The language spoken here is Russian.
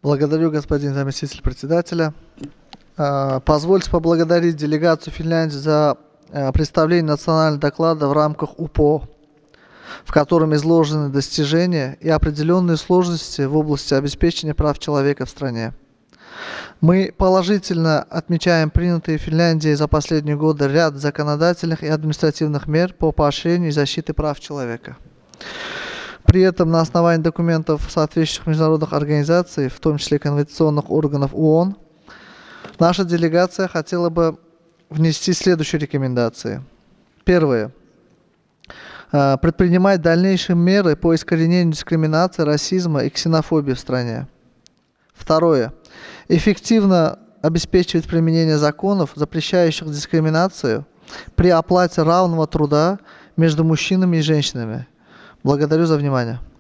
Благодарю, господин заместитель председателя. Позвольте поблагодарить делегацию Финляндии за представление национального доклада в рамках УПО, в котором изложены достижения и определенные сложности в области обеспечения прав человека в стране. Мы положительно отмечаем принятые Финляндией за последние годы ряд законодательных и административных мер по поощрению и защите прав человека. При этом на основании документов соответствующих международных организаций, в том числе конвенционных органов ООН, наша делегация хотела бы внести следующие рекомендации. Первое. Предпринимать дальнейшие меры по искоренению дискриминации, расизма и ксенофобии в стране. Второе. Эффективно обеспечивать применение законов, запрещающих дискриминацию при оплате равного труда между мужчинами и женщинами. Благодарю за внимание.